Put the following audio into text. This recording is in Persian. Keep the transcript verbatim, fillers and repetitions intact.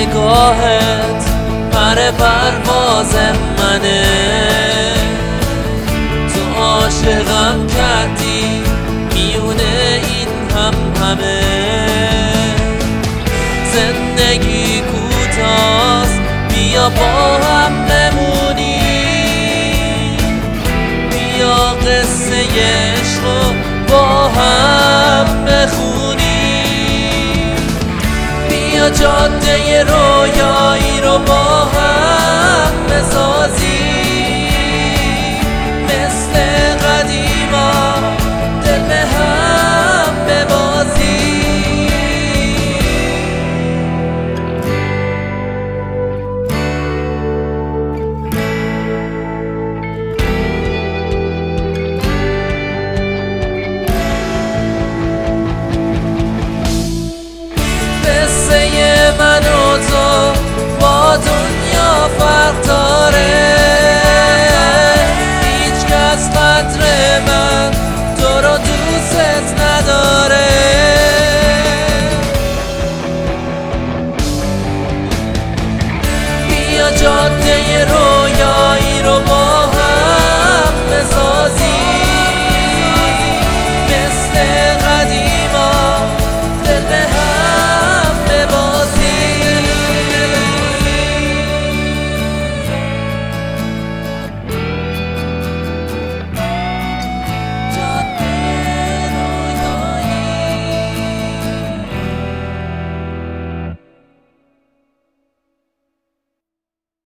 نگاهت پر پرواز منه، تو عاشقم کردی میونه این هم همه. زندگی کوتاست بیا با هم بمونی، بیا قصه عشقو با هم بخونی، بیا جاده رویایی رو با هم بسازیم.